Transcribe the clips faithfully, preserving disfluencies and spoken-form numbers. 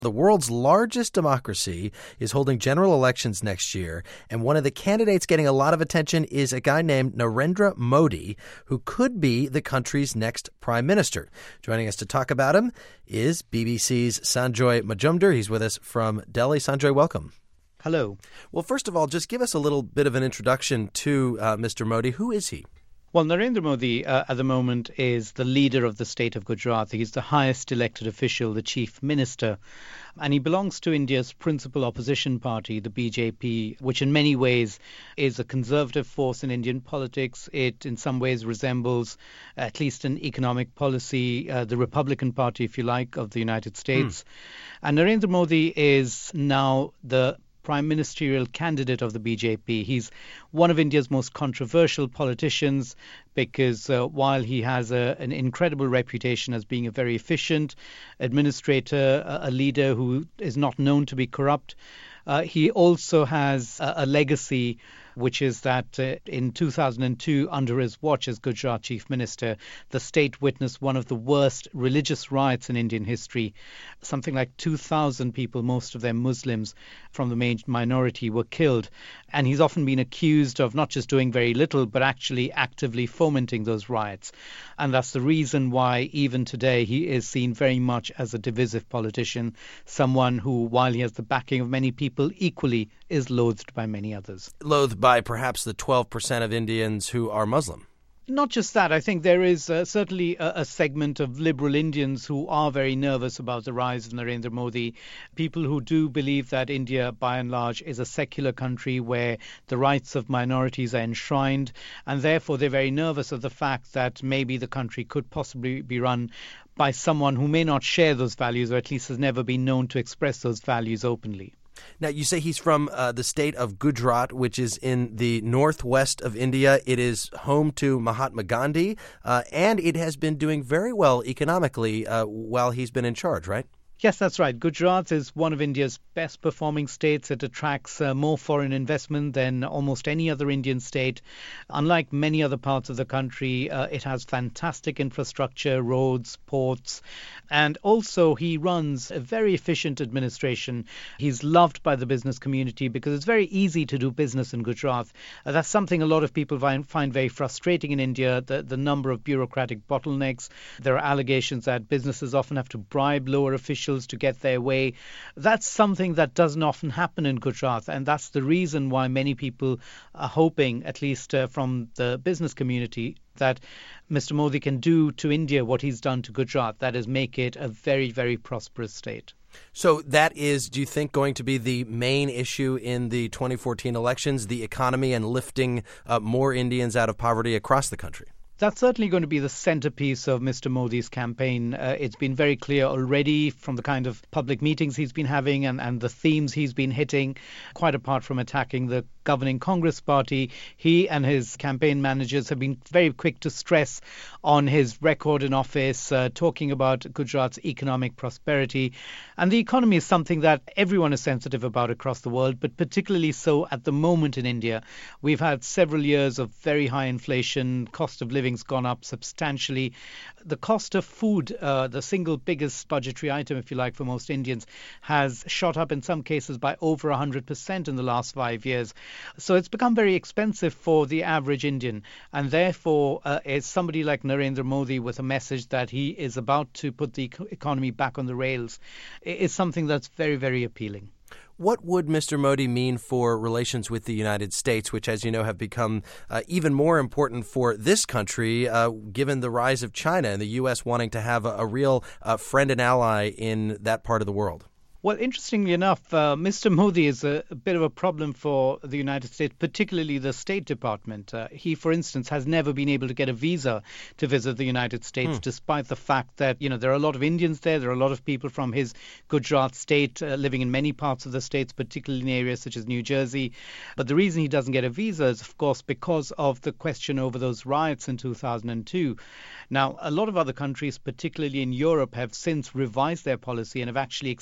The world's largest democracy is holding general elections next year, and one of the candidates getting a lot of attention is a guy named Narendra Modi, who could be the country's next prime minister. Joining us to talk about him is B B C's Sanjoy Majumdar. He's with us from Delhi. Sanjoy, welcome. Hello. Well, first of all, just give us a little bit of an introduction to uh, Mister Modi. Who is he? Well, Narendra Modi uh, at the moment is the leader of the state of Gujarat. He's the highest elected official, the chief minister, and he belongs to India's principal opposition party, the B J P, which in many ways is a conservative force in Indian politics. It in some ways resembles, at least in economic policy, uh, the Republican Party, if you like, of the United States. Hmm. And Narendra Modi is now the prime ministerial candidate of the B J P. He's one of India's most controversial politicians because uh, while he has a, an incredible reputation as being a very efficient administrator, a, a leader who is not known to be corrupt, uh, he also has a, a legacy, which is that uh, in two thousand two, under his watch as Gujarat chief minister, the state witnessed one of the worst religious riots in Indian history. Something like two thousand people, most of them Muslims from the main minority, were killed. And he's often been accused of not just doing very little, but actually actively fomenting those riots. And that's the reason why even today he is seen very much as a divisive politician, someone who, while he has the backing of many people, equally is loathed by many others. Loathed by perhaps the twelve percent of Indians who are Muslim. Not just that. I think there is uh, certainly a, a segment of liberal Indians who are very nervous about the rise of Narendra Modi. People who do believe that India, by and large, is a secular country where the rights of minorities are enshrined. And therefore, they're very nervous of the fact that maybe the country could possibly be run by someone who may not share those values, or at least has never been known to express those values openly. Now, you say he's from uh, the state of Gujarat, which is in the northwest of India. It is home to Mahatma Gandhi, uh, and it has been doing very well economically uh, while he's been in charge, right? Yes, that's right. Gujarat is one of India's best performing states. It attracts uh, more foreign investment than almost any other Indian state. Unlike many other parts of the country, uh, it has fantastic infrastructure, roads, ports, and also he runs a very efficient administration. He's loved by the business community because it's very easy to do business in Gujarat. Uh, that's something a lot of people find, find very frustrating in India, the, the number of bureaucratic bottlenecks. There are allegations that businesses often have to bribe lower officials to get their way. That's something that doesn't often happen in Gujarat, and that's the reason why many people are hoping, at least uh, from the business community, that Mister Modi can do to India what he's done to Gujarat, that is, make it a very, very prosperous state. So that is, do you think, going to be the main issue in the twenty fourteen elections, the economy and lifting uh, more Indians out of poverty across the country? That's certainly going to be the centerpiece of Mister Modi's campaign. Uh, it's been very clear already from the kind of public meetings he's been having and, and the themes he's been hitting, quite apart from attacking the governing Congress party. He and his campaign managers have been very quick to stress on his record in office, uh, talking about Gujarat's economic prosperity. And the economy is something that everyone is sensitive about across the world, but particularly so at the moment in India. We've had several years of very high inflation, cost of living gone up substantially. The cost of food, uh, the single biggest budgetary item, if you like, for most Indians, has shot up in some cases by over one hundred percent in the last five years. So it's become very expensive for the average Indian. And therefore, uh, as somebody like Narendra Modi with a message that he is about to put the economy back on the rails is something that's very, very appealing. What would Mister Modi mean for relations with the United States, which, as you know, have become uh, even more important for this country, uh, given the rise of China and the U S wanting to have a, a real uh, friend and ally in that part of the world? Well, interestingly enough, uh, Mister Modi is a, a bit of a problem for the United States, particularly the State Department. Uh, he, for instance, has never been able to get a visa to visit the United States, hmm. despite the fact that, you know, there are a lot of Indians there. There are a lot of people from his Gujarat state uh, living in many parts of the states, particularly in areas such as New Jersey. But the reason he doesn't get a visa is, of course, because of the question over those riots in two thousand two. Now, a lot of other countries, particularly in Europe, have since revised their policy and have actually extended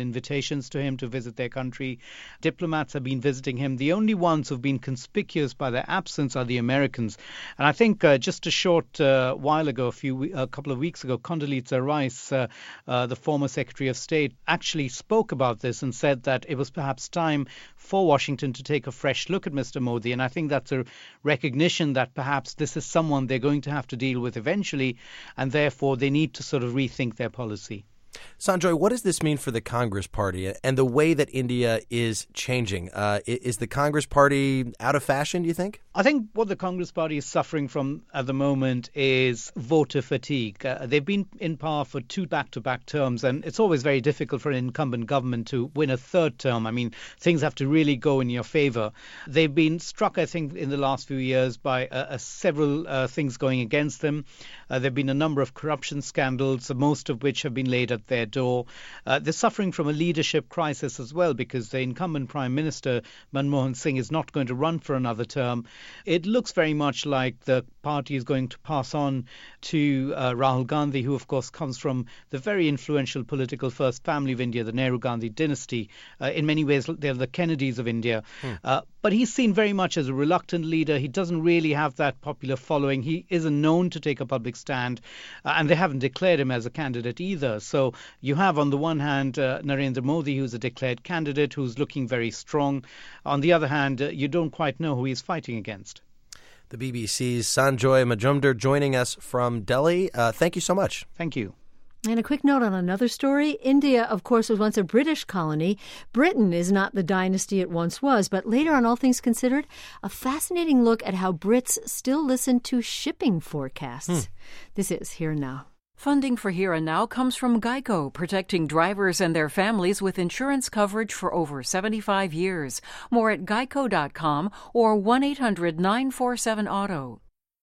invitations to him to visit their country. Diplomats have been visiting him. The only ones who've been conspicuous by their absence are the Americans. And I think uh, just a short uh, while ago, a few a couple of weeks ago, Condoleezza Rice, uh, uh, the former Secretary of State, actually spoke about this and said that it was perhaps time for Washington to take a fresh look at Mister Modi. And I think that's a recognition that perhaps this is someone they're going to have to deal with eventually, and therefore they need to sort of rethink their policy. Sanjoy, what does this mean for the Congress Party and the way that India is changing? Uh, is the Congress Party out of fashion, do you think? I think what the Congress Party is suffering from at the moment is voter fatigue. Uh, they've been in power for two back-to-back terms, and it's always very difficult for an incumbent government to win a third term. I mean, things have to really go in your favor. They've been struck, I think, in the last few years by uh, uh, several uh, things going against them. Uh, there have been a number of corruption scandals, most of which have been laid at their door. Uh, they're suffering from a leadership crisis as well, because the incumbent Prime Minister, Manmohan Singh, is not going to run for another term. It looks very much like the party is going to pass on to uh, Rahul Gandhi, who, of course, comes from the very influential political first family of India, the Nehru-Gandhi dynasty. Uh, in many ways, they're the Kennedys of India. Hmm. Uh, but he's seen very much as a reluctant leader. He doesn't really have that popular following. He isn't known to take a public stand, uh, and they haven't declared him as a candidate either. So you have, on the one hand, uh, Narendra Modi, who's a declared candidate, who's looking very strong. On the other hand, uh, you don't quite know who he's fighting against. The B B C's Sanjoy Majumdar joining us from Delhi. Uh, thank you so much. Thank you. And a quick note on another story. India, of course, was once a British colony. Britain is not the dynasty it once was, but later on All Things Considered, a fascinating look at how Brits still listen to shipping forecasts. Hmm. This is Here and Now. Funding for Here and Now comes from Geico, protecting drivers and their families with insurance coverage for over seventy-five years. More at geico dot com or one eight hundred nine four seven auto.